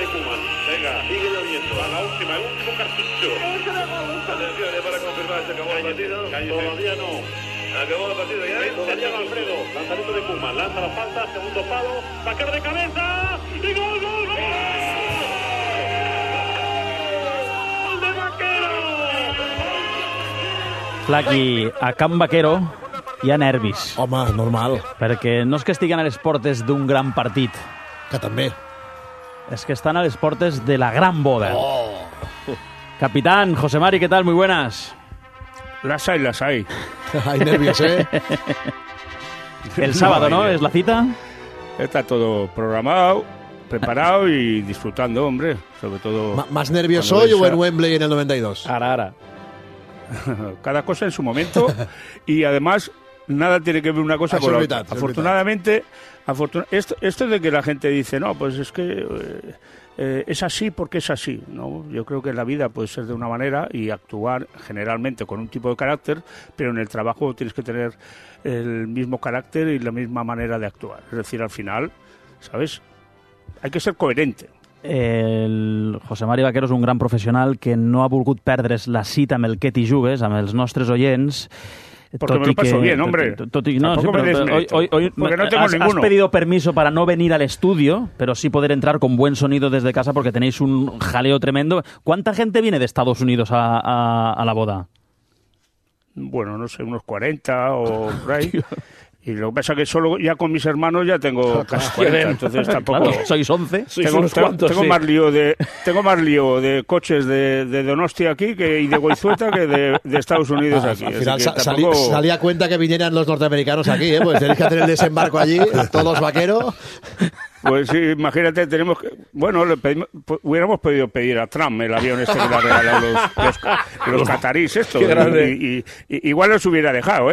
Koeman. Venga, sigue lloviendo. A la última, el último cartucho. Atención, para confirmar, se acabó el partido. Todavía no. Acabó el partido ya. Santiago Alfredo. Lanzamiento de Koeman. Lanza la falta, segundo palo. Vaquero de cabeza. Y gol, gol, gol. ¡Gol de Vaquero! Flaqui, a Can Vaquero hi ha nervis. Home, normal. Perquè no és que estiguen a les portes d'un gran partit, Que també. es que están a las portes de la gran boda. Oh. Capitán, José Mari, ¿qué tal? Muy buenas. Las hay, las hay. Hay nervios, ¿eh? El sábado, ¿no? ¿Es la cita? Está todo programado, preparado y disfrutando, hombre. Sobre todo... ¿Más nervios cuando hoy o ves en Wembley en el 92? Ara. cada cosa en su momento. Y además, nada tiene que ver una cosa con la otra. Afortunadamente, esto de que la gente dice, no, pues es que... es así porque es así, ¿no? Yo creo que en la vida puede ser de una manera y actuar generalmente con un tipo de carácter, pero en el trabajo tienes que tener el mismo carácter y la misma manera de actuar. Es decir, al final, ¿sabes? Hay que ser coherente. El José Mari Vaquero és un gran professional que no ha volgut perdre's la cita amb el Què t'hi jugues, amb els nostres oients. Porque me lo paso bien, hombre. Hoy porque no tengo ninguno. Has pedido permiso para no venir al estudio, pero sí poder entrar con buen sonido desde casa porque tenéis un jaleo tremendo. ¿Cuánta gente viene de Estados Unidos a la boda? Bueno, no sé, unos 40 o por ahí. Y lo que pasa es que solo ya con mis hermanos ya tengo casi 40, entonces tampoco... Claro, sois 11. Tengo más lío de coches de Donostia aquí y de Goizueta que de Estados Unidos aquí. Al final salía cuenta que vinieran los norteamericanos aquí, ¿eh? Pues tenéis que hacer el desembarco allí, todos los vaqueros... Pues sí, imagínate, tenemos que... Bueno, hubiéramos podido pedir a Trump el avión este que le ha regalado los catarís esto. Y igual los hubiera dejado, ¿eh?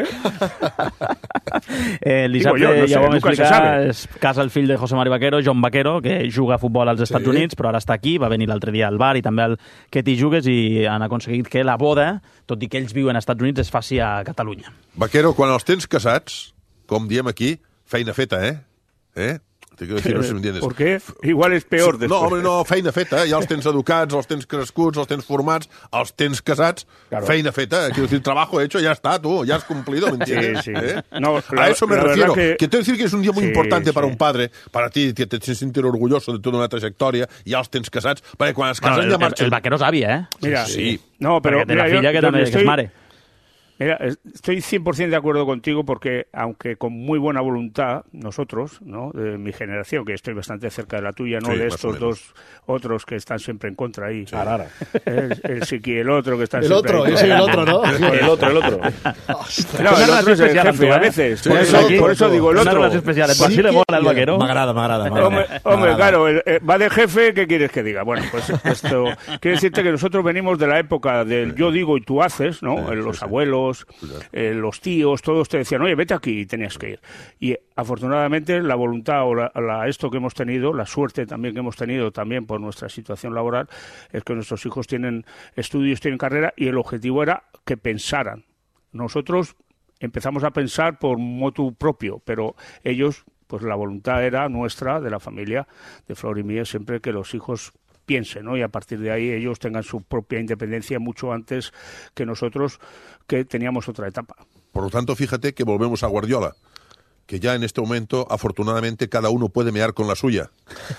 El dissabte, ja ho vam explicar, és casa el fill de José Mari Vaquero, John Vaquero, que juga a futbol als Estats Units, però ara està aquí, va venir l'altre dia al bar i també al Què t'hi jugues i han aconseguit que la boda, tot i que ells viuen als Estats Units, es faci a Catalunya. Vaquero, quan els tens casats, com diem aquí, feina feta, ¿eh? Te quiero decir, no sé si me entiendes. ¿Por qué? Igual es peor después. No, hombre, no, feina feta, ja els tens educats, els tens crescuts, els tens formats, els tens casats, claro. Feina feta, quiero decir, trabajo hecho, ya está, tú, ya has cumplido, ¿me entiendes? Sí. No, a eso me refiero. Quiero decir que es un día muy importante para un padre, para ti, que te tienes sentir orgulloso de toda una trayectoria, ja els tens casats, perquè quan es casen ja marxen... El Vaquero sabia, ¿eh? Mira, sí. No, pero de la filla que també es mare. Mira, estoy 100% de acuerdo contigo porque, aunque con muy buena voluntad, nosotros, ¿no? De mi generación, que estoy bastante cerca de la tuya, ¿no? Sí, de estos dos otros que están siempre en contra ahí. Sí. El Siqui y el otro que están el siempre otro, en contra. Sí, el otro, ¿no? El otro. No, el otro es el jefe, a veces. Por eso digo el otro. Especiales. Por si le mola al Vaquero. M'agrada. Hombre, claro, va de jefe, ¿qué quieres que diga? Bueno, pues esto... Quiere decirte que nosotros venimos de la época del yo digo y tú haces, ¿no? Los abuelos, los tíos, todos te decían, oye, vete aquí, y tenías que ir. Y afortunadamente la voluntad o esto que hemos tenido, la suerte también que hemos tenido también por nuestra situación laboral, es que nuestros hijos tienen estudios, tienen carrera, y el objetivo era que pensaran. Nosotros empezamos a pensar por motu propio, pero ellos, pues la voluntad era nuestra, de la familia, de Flor y mía, siempre que los hijos piensen, ¿no? Y a partir de ahí ellos tengan su propia independencia mucho antes que nosotros, que teníamos otra etapa. Por lo tanto, fíjate que volvemos a Guardiola, que ya en este momento, afortunadamente, cada uno puede mear con la suya.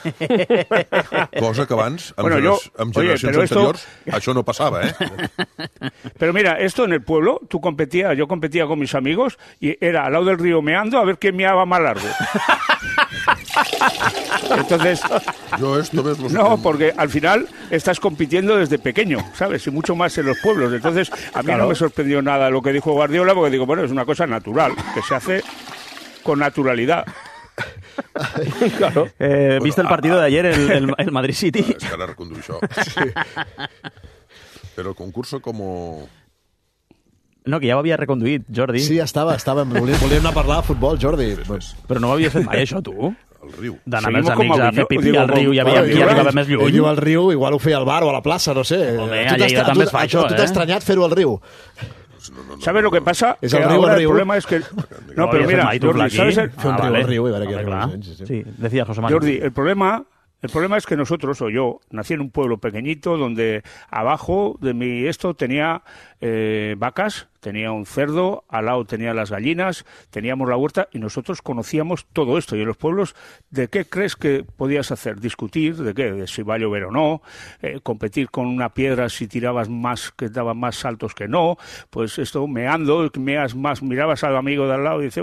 Cosa que abans, amb generacions anteriors, això no passava, ¿eh? Pero mira, esto en el pueblo, yo competía con mis amigos y era al lado del río meando a ver quién meaba más largo. Entonces, no, porque al final estás compitiendo desde pequeño, ¿sabes? Y mucho más en los pueblos. Entonces, a mí no me sorprendió nada lo que dijo Guardiola, porque digo, bueno, es una cosa natural, que se hace con naturalidad. Claro. ¿Viste el partido de ayer, el Madrid City? Es que ara reconduir això. Sí. Però el concurso como... No, que ja ho havia reconduït, Jordi. Sí, estava. Volíem anar a parlar de futbol, Jordi. Pues... Però no ho havies fet mai, això, tu? Al riu. D'anar amb els amics a fer pipí al riu i aviam qui arribava més lluny. Ell al riu, igual ho feia al bar o a la plaça, no sé. Home, a Lleida també es fa això, Tu t'has estranyat fer-ho al riu? ¿Sabes lo que pasa? Es el río, el problema es que... No, pero mira, Jordi, ¿sabes? Fue un río al río y verá que sí, decía José Manuel. Jordi, el problema El problema es que nosotros, o yo, nací en un pueblo pequeñito donde abajo de mi tenía vacas, tenía un cerdo, al lado tenía las gallinas, teníamos la huerta y nosotros conocíamos todo esto. Y en los pueblos, ¿de qué crees que podías hacer? Discutir, ¿de qué? De si va a llover o no, competir con una piedra si tirabas más, que daban más saltos que no, pues esto, meando, meas más, mirabas al amigo de al lado y dices,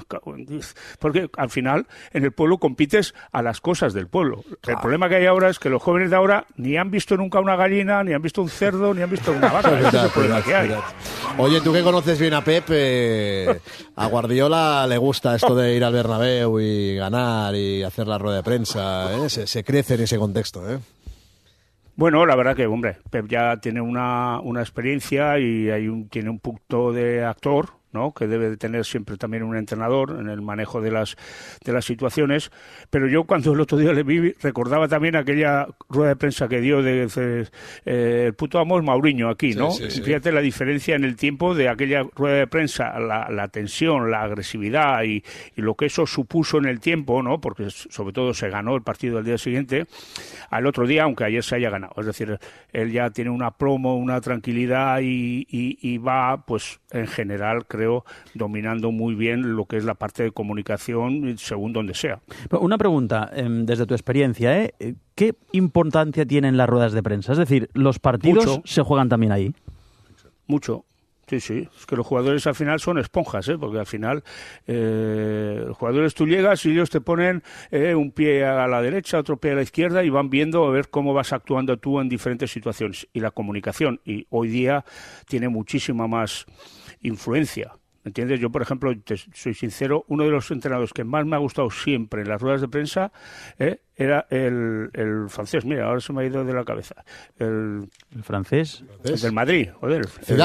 porque al final en el pueblo compites a las cosas del pueblo. El problema que hay ahora es que los jóvenes de ahora ni han visto nunca una gallina, ni han visto un cerdo, ni han visto una vaca. Ese es el problema que hay. Oye, tú que conoces bien a Pep, a Guardiola le gusta esto de ir al Bernabéu y ganar y hacer la rueda de prensa, ¿eh? Se crece en ese contexto, ¿eh? Bueno, la verdad que, hombre, Pep ya tiene una experiencia y tiene un punto de actor, ¿no?, que debe de tener siempre también un entrenador en el manejo de las situaciones, pero yo cuando el otro día le vi recordaba también aquella rueda de prensa que dio de el puto amo es Mauriño aquí, ¿no? Sí. Fíjate la diferencia en el tiempo de aquella rueda de prensa, la tensión, la agresividad y lo que eso supuso en el tiempo, ¿no?, porque sobre todo se ganó el partido al día siguiente, al otro día, aunque ayer se haya ganado. Es decir, él ya tiene una promo, una tranquilidad y va, pues, en general, creo, dominando muy bien lo que es la parte de comunicación según donde sea. Una pregunta, desde tu experiencia, ¿qué importancia tienen las ruedas de prensa? Es decir, ¿los partidos se juegan también ahí? Mucho. Sí. Es que los jugadores al final son esponjas, porque al final los jugadores tú llegas y ellos te ponen un pie a la derecha, otro pie a la izquierda y van viendo a ver cómo vas actuando tú en diferentes situaciones. Y la comunicación, y hoy día tiene muchísima más influencia. ¿Entiendes? Yo, por ejemplo, te soy sincero, uno de los entrenadores que más me ha gustado siempre en las ruedas de prensa era el francés. Mira, ahora se me ha ido de la cabeza. ¿El francés? El del Madrid, joder.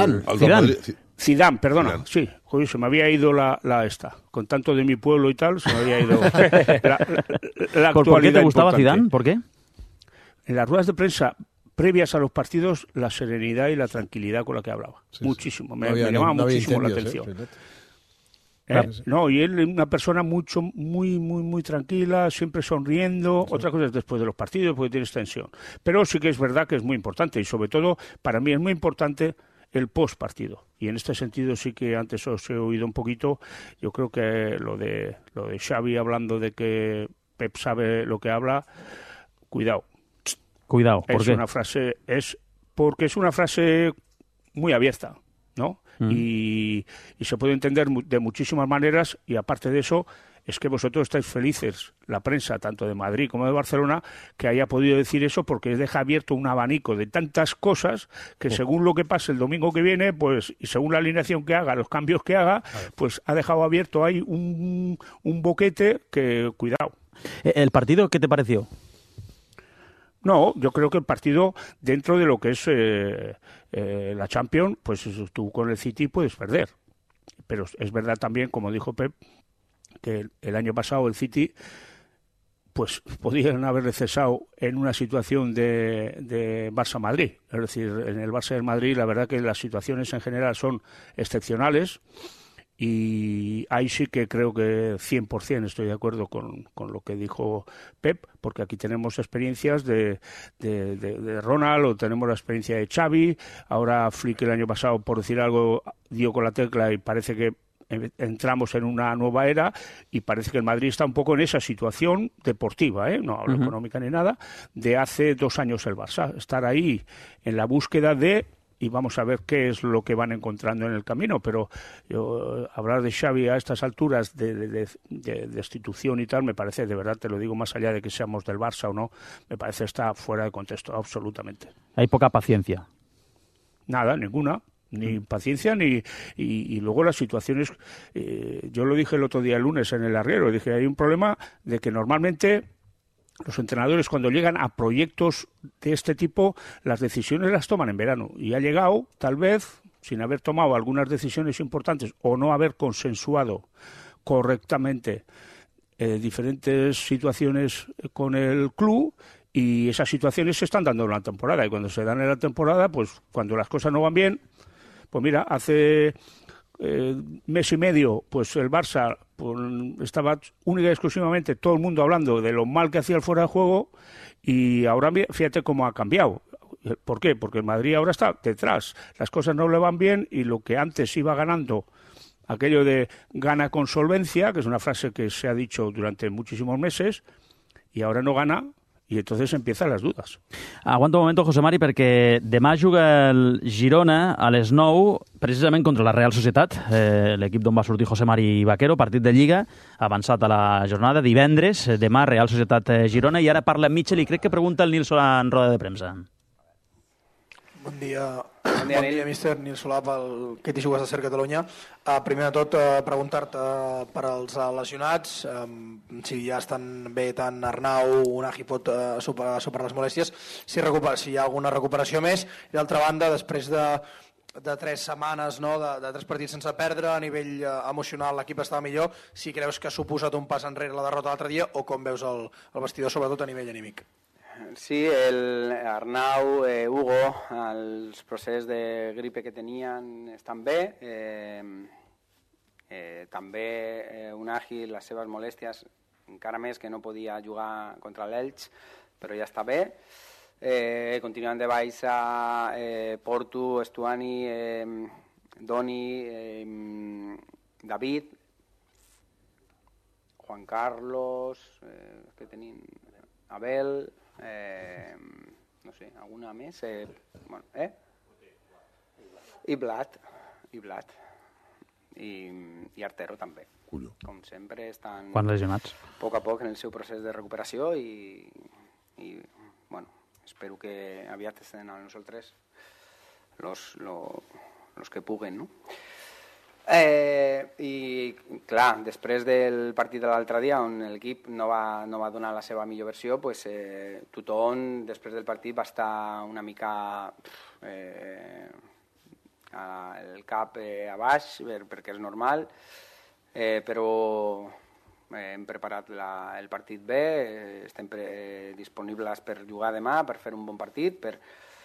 Zidane, perdona. Zidane. Sí, joder, se me había ido la esta. Con tanto de mi pueblo y tal, se me había ido la ¿Por qué te gustaba importante. Zidane? ¿Por qué? En las ruedas de prensa previas a los partidos, la serenidad y la tranquilidad con la que hablaba. Muchísimo. Me llamaba muchísimo la atención. No, y él es una persona muy tranquila, siempre sonriendo. Sí. Otra cosa es después de los partidos, porque tienes tensión. Pero sí que es verdad que es muy importante y sobre todo para mí es muy importante el post partido. Y en este sentido sí que antes os he oído un poquito. Yo creo que lo de Xavi hablando de que Pep sabe lo que habla, cuidado. ¿Por qué? Porque es una frase muy abierta, ¿no? Y se puede entender de muchísimas maneras y aparte de eso es que vosotros estáis felices, la prensa, tanto de Madrid como de Barcelona, que haya podido decir eso porque deja abierto un abanico de tantas cosas que según lo que pase el domingo que viene, pues y según la alineación que haga, los cambios que haga, pues ha dejado abierto ahí un boquete que, cuidado. ¿El partido qué te pareció? No, yo creo que el partido, dentro de lo que es la Champions, pues tú con el City puedes perder. Pero es verdad también, como dijo Pep, que el año pasado el City pues podían haberle cesado en una situación de Barça-Madrid. Es decir, en el Barça del Madrid la verdad que las situaciones en general son excepcionales. Y ahí sí que creo que 100% estoy de acuerdo con lo que dijo Pep, porque aquí tenemos experiencias de Ronald, o tenemos la experiencia de Xavi, ahora Flick el año pasado, por decir algo, dio con la tecla y parece que entramos en una nueva era y parece que el Madrid está un poco en esa situación deportiva, no hablo económica ni nada, de hace 2 años el Barça, estar ahí en la búsqueda y vamos a ver qué es lo que van encontrando en el camino, pero hablar de Xavi a estas alturas de destitución y tal, me parece, de verdad te lo digo, más allá de que seamos del Barça o no, me parece está fuera de contexto, absolutamente. Hay poca paciencia. Nada, ninguna. Ni paciencia, y luego las situaciones, yo lo dije el otro día, el lunes, en el Arriero, dije, hay un problema de que normalmente los entrenadores cuando llegan a proyectos de este tipo, las decisiones las toman en verano. Y ha llegado, tal vez, sin haber tomado algunas decisiones importantes o no haber consensuado correctamente diferentes situaciones con el club, y esas situaciones se están dando en la temporada. Y cuando se dan en la temporada, pues cuando las cosas no van bien, pues mira, hace mes y medio, pues el Barça estaba única y exclusivamente todo el mundo hablando de lo mal que hacía el fuera de juego, y ahora fíjate cómo ha cambiado. ¿Por qué? Porque el Madrid ahora está detrás. Las cosas no le van bien y lo que antes iba ganando, aquello de gana con solvencia, que es una frase que se ha dicho durante muchísimos meses, y ahora no gana, i entonces empiezan les dudes. Aguanta un moment, José Mari, perquè demà juga el Girona a les 9, precisament contra la Real Societat, l'equip d'on va sortir José Mari Vaquero, partit de Lliga, avançat a la jornada, divendres, demà Real Societat Girona, i ara parla Mitchell i crec que pregunta el Nil Solà en roda de premsa. Bon dia, míster. Nil Solà, pel que t'hi jugues a Ser Catalunya. Primer de tot, preguntar-te per als lesionats, si ja estan bé tant Arnau, Unai pot superar les molèsties, si hi ha alguna recuperació més. I d'altra banda, després de 3 setmanes, no, de 3 partits sense perdre, a nivell emocional l'equip estava millor, si creus que ha suposat un pas enrere la derrota l'altre dia o com veus el vestidor, sobretot a nivell anímic? Sí, el Arnau, Hugo, els processos de gripe que tenien estan bé. També Unai, les seves molèsties, encara més que no podia jugar contra l'Elx, però ja està bé. Continuant de baix a Porto, Estuani, Doni, David, Juan Carlos, que tenim Abel... no sé, alguna més? I Blat. I Artero també. Com sempre estan lesionats. A poc en el seu procés de recuperació i bueno, espero que aviat estén a nosaltres los que puguen, no? I clar, després del partit de l'altre dia on l'equip no va donar la seva millor versió, pues, tothom després del partit va estar una mica el cap a baix, perquè és normal, però hem preparat el partit bé, estem disponibles per jugar demà, per fer un bon partit, per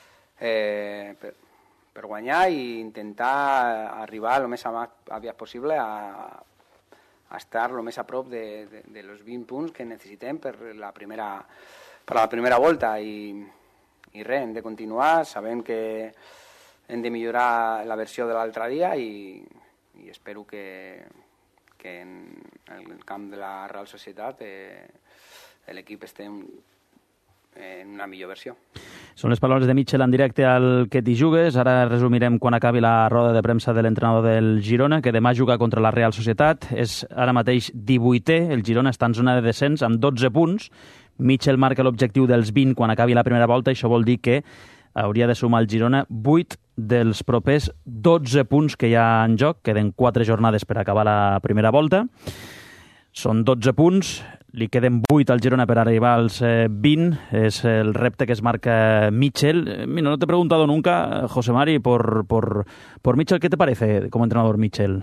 guanyar i intentar arribar el més aviat possible a estar el més a prop de los 20 punts que necessitem per la primera volta i res, hem de continuar, sabem que hem de millorar la versió de l'altre dia i espero que en el camp de la Real Societat l'equip esté en una millor versió. Són les paraules de Mitchell en directe al Que t'hi jugues. Ara resumirem quan acabi la roda de premsa de l'entrenador del Girona, que demà juga contra la Real Societat. És ara mateix 18è. El Girona està en zona de descens amb 12 punts. Mitchell marca l'objectiu dels 20 quan acabi la primera volta. Això vol dir que hauria de sumar el Girona 8 dels propers 12 punts que hi ha en joc. Queden 4 jornades per acabar la primera volta. Són 12 punts, li queden 8 al Girona per arribar als 20, es el repte que es marca Mitchell. Mira, no te he preguntado nunca, José Mari, por Mitchell, ¿qué te parece como entrenador Mitchell?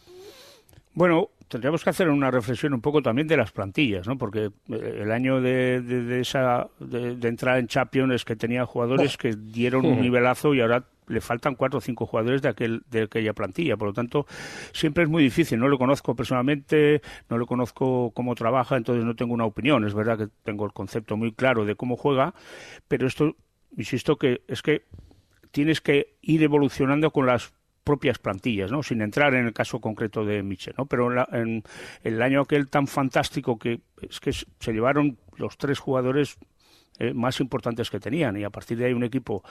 Bueno, tendríamos que hacer una reflexión un poco también de las plantillas, ¿no? Porque el año de entrar en Champions es que tenía jugadores que dieron un nivelazo y ahora le faltan 4 o 5 jugadores de aquella plantilla. Por lo tanto, siempre es muy difícil. No lo conozco personalmente, no lo conozco cómo trabaja, entonces no tengo una opinión. Es verdad que tengo el concepto muy claro de cómo juega, pero esto, insisto, que es que tienes que ir evolucionando con las propias plantillas, ¿no? Sin entrar en el caso concreto de Mitchell, ¿no? Pero en el año aquel tan fantástico que es que se llevaron los 3 jugadores más importantes que tenían, y a partir de ahí un equipo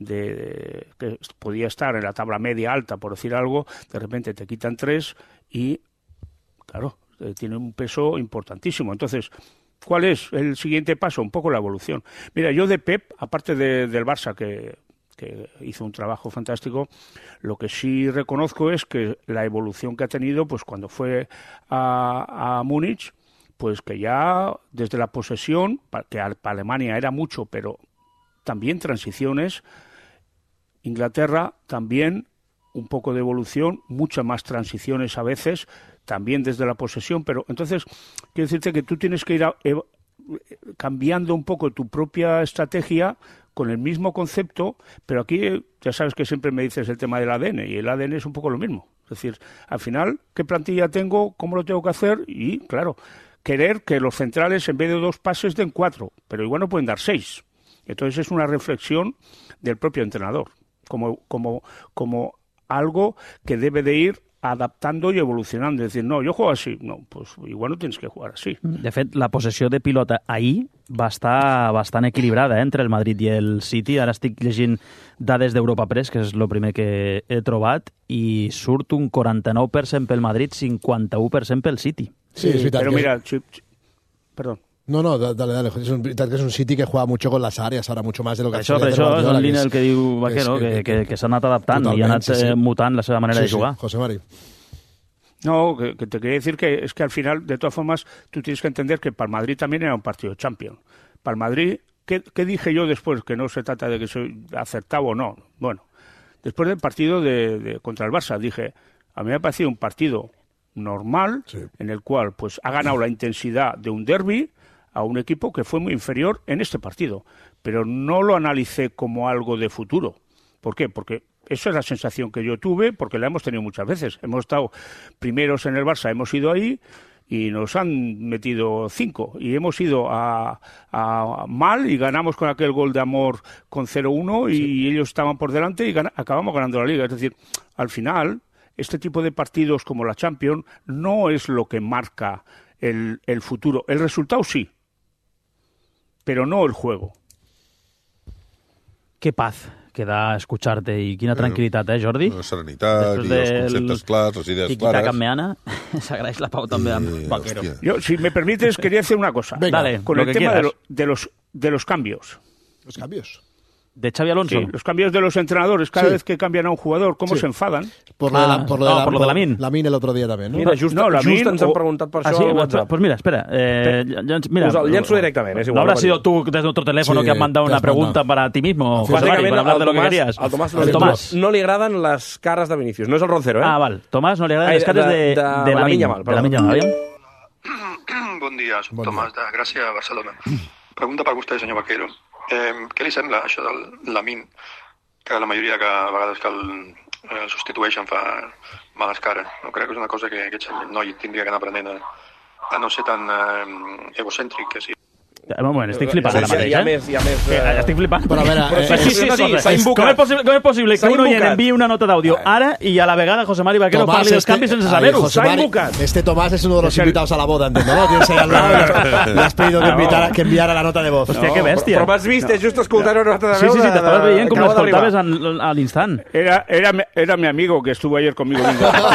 que podía estar en la tabla media alta, por decir algo, de repente te quitan 3 y, claro, tiene un peso importantísimo. Entonces, ¿cuál es el siguiente paso? Un poco la evolución. Mira, yo de Pep, aparte del Barça, que hizo un trabajo fantástico, lo que sí reconozco es que la evolución que ha tenido, pues cuando fue a Múnich, pues que ya desde la posesión, que para Alemania era mucho, pero también transiciones, Inglaterra también un poco de evolución, muchas más transiciones a veces, también desde la posesión, pero entonces quiero decirte que tú tienes que ir cambiando un poco tu propia estrategia con el mismo concepto, pero aquí ya sabes que siempre me dices el tema del ADN, y el ADN es un poco lo mismo. Es decir, al final, ¿qué plantilla tengo? ¿Cómo lo tengo que hacer? Y, claro, querer que los centrales, en vez de 2 pases, den 4, pero igual no pueden dar 6. Entonces es una reflexión del propio entrenador, como algo que debe de ir adaptando i evolucionando. És dir, no, jo juego así. No, pues igual no tens que jugar así. De fet, la possessió de pilota ahir va estar bastant equilibrada entre el Madrid i el City. Ara estic llegint dades d'Europa Press, que és el primer que he trobat, i surt un 49% pel Madrid, 51% pel City. Sí, és veritat. Però mira, perdó. No, dale. Es veritat que és un City que juega mucho con las áreas, ahora mucho más de lo que això és en línia el que diu Vaquero, que s'ha anat adaptant i ha anat mutant la seva manera de jugar. José Mari. No, que te quería decir que es que al final, de todas formas, tú tienes que entender que para el Madrid también era un partido Champions. Para el Madrid, ¿qué dije yo después? Que no se trata de que soy acertado o no. Bueno, después del partido contra el Barça, dije, a mí me ha parecido un partido normal, en el cual pues ha ganado la intensidad de un derbi a un equipo que fue muy inferior en este partido, pero no lo analicé como algo de futuro. ¿Por qué? Porque esa es la sensación que yo tuve, porque la hemos tenido muchas veces. Hemos estado primeros en el Barça, hemos ido ahí y nos han metido 5, y hemos ido a mal y ganamos con aquel gol de Amor con 0-1 y ellos estaban por delante y acabamos ganando la Liga. Es decir, al final, este tipo de partidos como la Champions no es lo que marca el futuro. El resultado sí, pero no el juego. Qué paz que da escucharte y quina tranquil·litat, Jordi? Serenitat i els conceptes clars, les idees clares. Meana, s'agraeix la pau també amb Vaquero. Yo, si me permites, quería hacer una cosa. Venga, dale, con el tema de los cambios. ¿Los cambios? De Xavi Alonso. Sí, los cambios de los entrenadores, cada vez que cambian a un jugador, ¿cómo se enfadan? Por lo de Lamine. Lamine el otro día también, ¿no? Mira, just ens han preguntat per això a WhatsApp. Pues mira, espera. Mira, el llenço directament, es igual. ¿No habrás sido tú desde otro teléfono que has mandado una pregunta para ti mismo, José Mari, para hablar de lo que querías? Al Tomàs no li agraden les cares de Vinícius, no és el Roncero, Ah, val. Tomàs no li agraden les cares de Lamine Yamal. Bon dia, soc Tomàs de Gràcia, Barcelona. Pregunta per vostè, senyor Vaquero. Què li sembla això del Lamine, que la majoria de vegades que el substitueixen fa males cares? No crec que és una cosa que aquest noi tindria que anar aprenent a no ser tan egocèntric que sí. Un moment, estic flipant ara mateix, Hi ha més... Estic flipant. Però a veure... Sí, s'ha invocat. Com és possible que un oient enviï una nota d'àudio ara i a la vegada José Mari Vaquero parli dels canvis sense saber-ho? S'ha invocat. Este Tomás es uno de los invitados a la boda, entiendo, ¿no? Tienes ahí al lado, le has pedido que enviara la nota de voz. Hòstia, que bèstia. Però m'has vist, just escoltar una nota de veu. Sí, t'estaves veient com l'escoltaves a l'instant. Era mi amigo que estuvo ayer conmigo.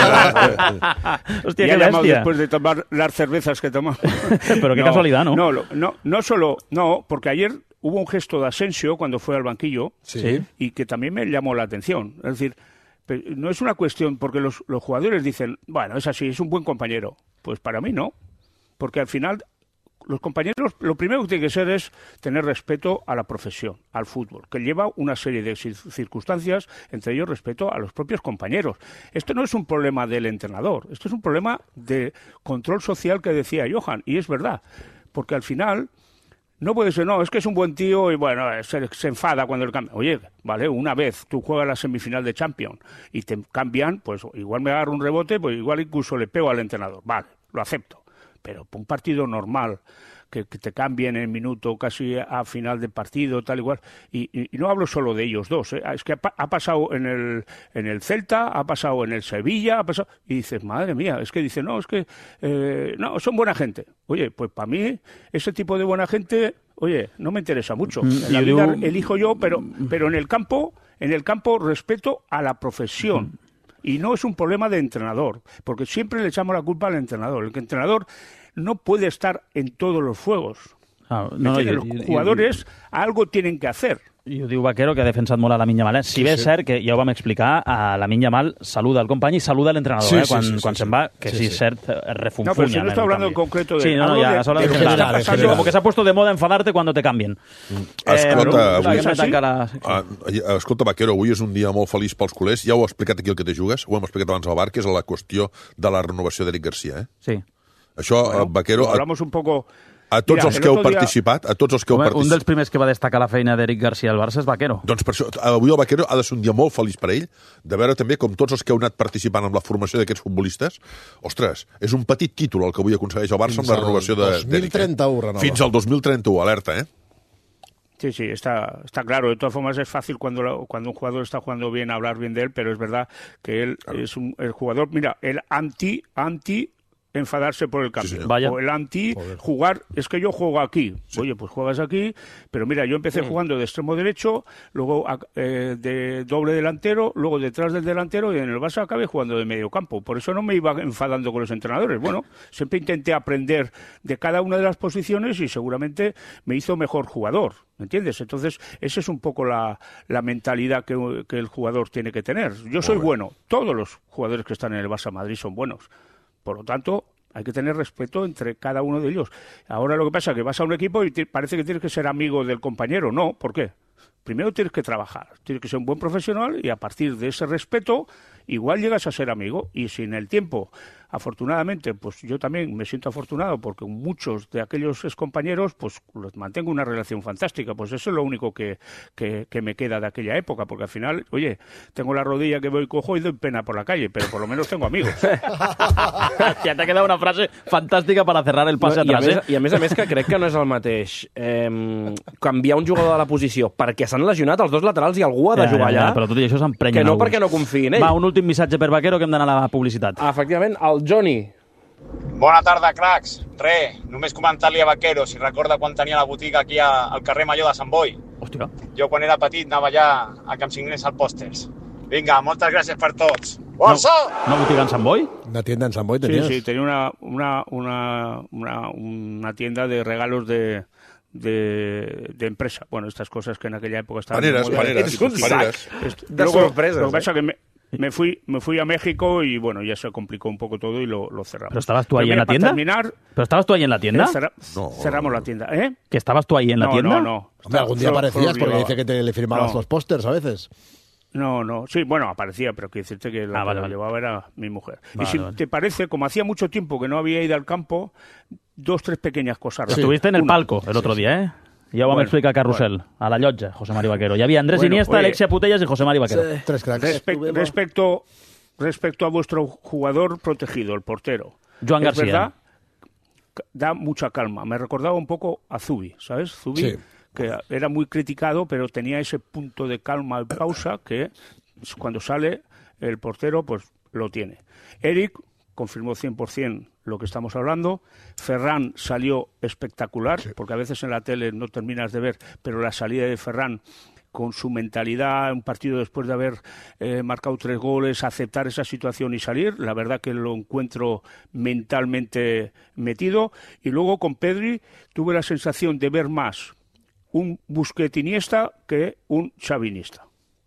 Hostia, qué bestia. Después de tomar las cervezas que tomamos. Pero qué casualidad, ¿no? No solo... No, porque ayer hubo un gesto de Asensio cuando fue al banquillo y que también me llamó la atención. Es decir, no es una cuestión porque los jugadores dicen, bueno, es así, es un buen compañero. Pues para mí no, porque al final los compañeros lo primero que tiene que ser es tener respeto a la profesión, al fútbol, que lleva una serie de circunstancias, entre ellos respeto a los propios compañeros. Esto no es un problema del entrenador, esto es un problema de control social que decía Johan, y es verdad, porque al final... No puede ser, no, es que es un buen tío y bueno, se enfada cuando le cambian. Oye, vale, una vez tú juegas la semifinal de Champions y te cambian, pues igual me agarro un rebote, pues igual incluso le pego al entrenador. Vale, lo acepto. Pero un partido normal, que te cambien en minuto casi a final de partido, tal igual. Y no hablo solo de ellos dos, es que ha pasado en el Celta, ha pasado en el Sevilla, ha pasado... Y dices, madre mía, es que dice, no, es que no, son buena gente. Oye, pues para mí ese tipo de buena gente, oye, no me interesa mucho. En la vida elijo yo, pero en el campo respeto a la profesión. Y no es un problema de entrenador, porque siempre le echamos la culpa al entrenador. El entrenador no puede estar en todos los fuegos. Los jugadores algo tienen que hacer. I ho diu Vaquero, que ha defensat molt a Lamine Yamal. Si bé és cert que ja ho vam explicar, a Lamine Yamal saluda al company i saluda l'entrenador quan se'n va, que sí, és cert, refunfuña. No, pero si no estoy hablando en concreto de... Sí, no, ya, solo de general. Como que se ha puesto de moda enfadarte cuando te cambien. Escolta, Vaquero, avui és un dia molt feliç pels culers. Ja ho he explicat aquí el que te jugues, ho hem explicat abans al bar, que és la qüestió de la renovació d'Eric Garcia. Sí. Això, Vaquero... Hablamos un poco... A tots els que heu participat, Un dels primers que va destacar la feina d'Eric Garcia al Barça és Vaquero. Doncs per això, avui el Vaquero ha de ser un dia molt feliç per ell, de veure també com tots els que heu anat participant en la formació d'aquests futbolistes, ostres, és un petit títol el que avui aconsegueix el Barça amb la renovació d'Eric. 2031 renova. Fins al 2031, alerta, Sí, está claro. De todas formas es fácil cuando un jugador está jugando bien hablar bien de él, pero es verdad que él es el jugador, mira, el anti enfadarse por el cambio. Sí, o el jugar, es que yo juego aquí. Sí. Oye, pues juegas aquí, pero mira, yo empecé jugando de extremo derecho, luego de doble delantero, luego detrás del delantero y en el Barça acabé jugando de medio campo. Por eso no me iba enfadando con los entrenadores. Bueno, siempre intenté aprender de cada una de las posiciones y seguramente me hizo mejor jugador. ¿Me entiendes? Entonces, esa es un poco la mentalidad que el jugador tiene que tener. Yo soy bueno. Todos los jugadores que están en el Barça Madrid son buenos. Por lo tanto, hay que tener respeto entre cada uno de ellos. Ahora lo que pasa es que vas a un equipo y parece que tienes que ser amigo del compañero. No, ¿por qué? Primero tienes que trabajar, tienes que ser un buen profesional y a partir de ese respeto igual llegas a ser amigo. Y si en el tiempo, afortunadamente, pues yo también me siento afortunado porque muchos de aquellos excompañeros pues los mantengo una relación fantástica. Pues eso es lo único que me queda de aquella época, porque al final, oye, tengo la rodilla que voy cojo y doy pena por la calle, pero por lo menos tengo amigos. Ja t'ha quedat una frase fantàstica per a cerrar el passe atrás. I a més que crec que no és el mateix canviar un jugador de la posició perquè s'han lesionat els dos laterals i algú ha de jugar allà, però tot i això s'emprenya que no perquè no confiï en ell. Va, un últim missatge per Vaquero que hem d'anar a la publicitat. Efectivament, el Johnny. Bona tarda, cracs. Només comentar-li a Vaquero si recorda quan tenia la botiga aquí al carrer Major de Sant Boi. Hòstia. Jo quan era petit anava allà a que em signés el pòsters. Vinga, moltes gràcies per tots. ¿Una botiga en Sant Boi? Una tienda en Sant Boi tenías. Sí, tenía una tienda de regalos de empresa. Bueno, estas cosas que en aquella época estaban... Paneras. De sorpresas. Lo que pasa es que me fui a México y bueno, ya se complicó un poco todo y lo cerramos. ¿Pero estabas tú ahí en la tienda? ¿Pero estabas tú ahí en la tienda? Cerramos la tienda. ¿Que estabas tú ahí en la tienda? No. Hombre, algún día aparecías porque dice que le firmabas los pósters a veces. No. Sí, bueno, aparecía, pero quiero decirte que la que lo llevaba era mi mujer. Vale, y si te parece, como hacía mucho tiempo que no había ido al campo, 2-3 pequeñas cosas. Sí. Estuviste en el palco el otro día, ¿eh? Ja ho vam explicar a Carrusel, a la llotja, José Mari Vaquero. Hi havia Andrés Iniesta, Alexia Putellas y José Mari Vaquero. Sí. Tres cracks. Respecto a vuestro jugador protegido, el portero. Joan García. Es verdad, da mucha calma. Me recordaba un poco a Zubi, ¿sabes? Zubi, sí, que era muy criticado, pero tenía ese punto de calma y pausa que cuando sale el portero, pues lo tiene. Eric confirmó 100% lo que estamos hablando. Ferran salió espectacular, sí, porque a veces en la tele no terminas de ver, pero la salida de Ferran con su mentalidad, un partido después de haber marcado 3 goles, aceptar esa situación y salir, la verdad que lo encuentro mentalmente metido. Y luego con Pedri tuve la sensación de ver más un Busquets-Iniesta que un Xavi-Iniesta.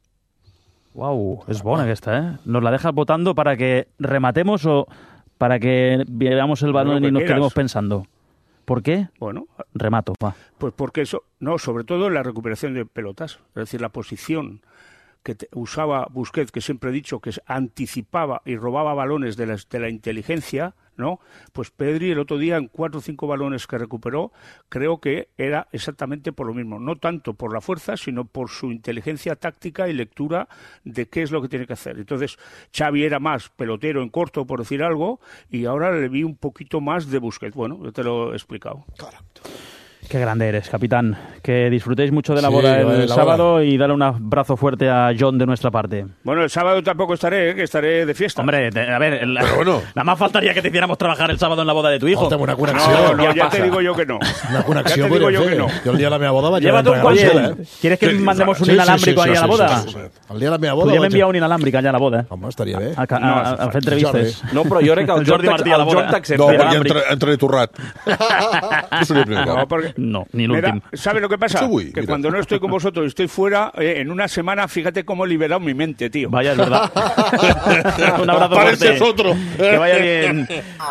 Wow, es bona aquesta, ¿eh? ¿Nos la dejas votando para que rematemos o para que veamos el balón y nos quedemos pensando? ¿Por qué? Bueno, remato, va. Pues porque eso, no, sobre todo en la recuperación de pelotas, es decir, la posición que usaba Busquets, que siempre he dicho que anticipaba y robaba balones de la inteligencia, ¿no? Pues Pedri el otro día en 4 o 5 balones que recuperó, creo que era exactamente por lo mismo, no tanto por la fuerza, sino por su inteligencia táctica y lectura de qué es lo que tiene que hacer. Entonces, Xavi era más pelotero en corto, por decir algo, y ahora le vi un poquito más de Busquets. Bueno, yo te lo he explicado. Correcto. Qué grande eres, capitán. Que disfrutéis mucho de la boda el sábado y dale un abrazo fuerte a John de nuestra parte. Bueno, el sábado tampoco estaré, que estaré de fiesta. Hombre, a ver, nada más faltaría que te hiciéramos trabajar el sábado en la boda de tu hijo. Una conexión. No, ya te digo yo que no. Una conexión. Ya te digo yo que no. Yo el día de la meva boda vaig Llévate un coche. ¿Quieres que mandemos un inalámbrico ahí a la boda? El dia de la meva boda podríem enviar un inalámbric allà a la boda. Home, estaria bé. A fer entrevistes. No, però jo crec que el Jordi Martí a la boda t'accepta. No, perquè entraré torrat. No seria el primer cop. No, ni l'últim. ¿Sabes lo que pasa? Que cuando no estoy con vosotros y estoy fuera, en una semana, fíjate cómo he liberado mi mente, tío. Vaya, es verdad. Un abrazo fuerte. Pareces otro. Que vaya bien.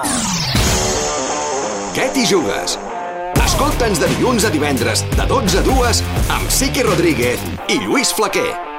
Què t'hi jugues? Escolta'ns de dilluns a divendres, de 12 a 2, amb Sique Rodríguez i Lluís Flaquer.